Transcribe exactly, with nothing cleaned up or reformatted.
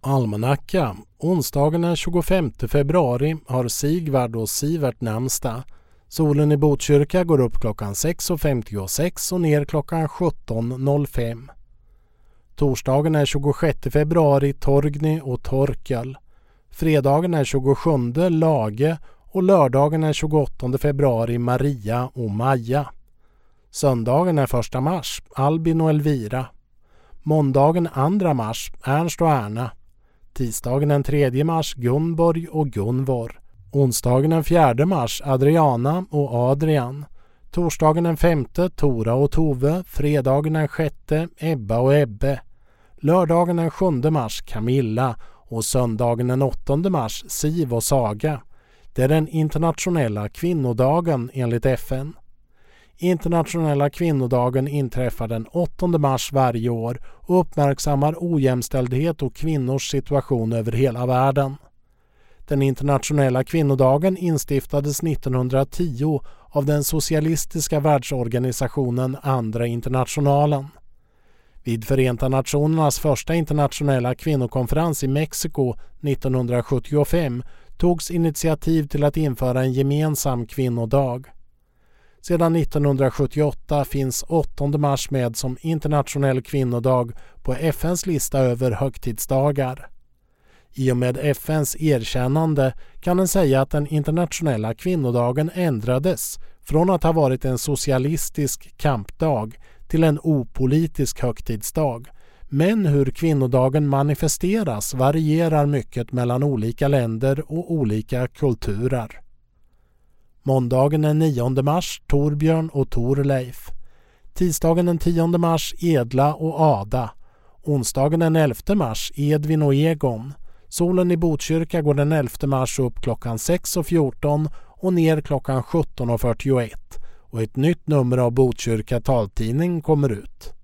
Almanacka. Onsdagen den tjugofemte februari har Sigvard och Sivert namnsdag. Solen i Botkyrka går upp klockan sex femtiosex och ner klockan sjutton noll fem. Torsdagen är tjugosjätte februari Torgny och Torkel. Fredagen är tjugosjunde Lage och lördagen är tjugoåttonde februari Maria och Maja. Söndagen är första mars Albin och Elvira. Måndagen andra mars Ernst och Erna. Tisdagen den tredje mars Gunborg och Gunvor. Onsdagen den fjärde mars Adriana och Adrian. Torsdagen den femte Tora och Tove. Fredagen den sjätte Ebba och Ebbe. Lördagen den sjunde mars Camilla och söndagen den åttonde mars Siv och Saga. Det är den internationella kvinnodagen enligt F N. Internationella kvinnodagen inträffar den åttonde mars varje år och uppmärksammar ojämställdhet och kvinnors situation över hela världen. Den internationella kvinnodagen instiftades nittonhundratio av den socialistiska världsorganisationen Andra internationalen. Vid Förenta nationernas första internationella kvinnokonferens i Mexiko nittonhundrasjuttiofem togs initiativ till att införa en gemensam kvinnodag. Sedan nittonhundrasjuttioåtta finns åttonde mars med som internationell kvinnodag på F N:s lista över högtidsdagar. I och med F N:s erkännande kan man säga att den internationella kvinnodagen ändrades från att ha varit en socialistisk kampdag till en opolitisk högtidsdag. Men hur kvinnodagen manifesteras varierar mycket mellan olika länder och olika kulturer. Måndagen den nionde mars Torbjörn och Torleif. Tisdagen den tionde mars Edla och Ada. Onsdagen den elfte mars Edvin och Egon. Solen i Botkyrka går den elfte mars upp klockan sex fjorton och ner klockan sjutton fyrtioett. Och ett nytt nummer av Botkyrka taltidning kommer ut.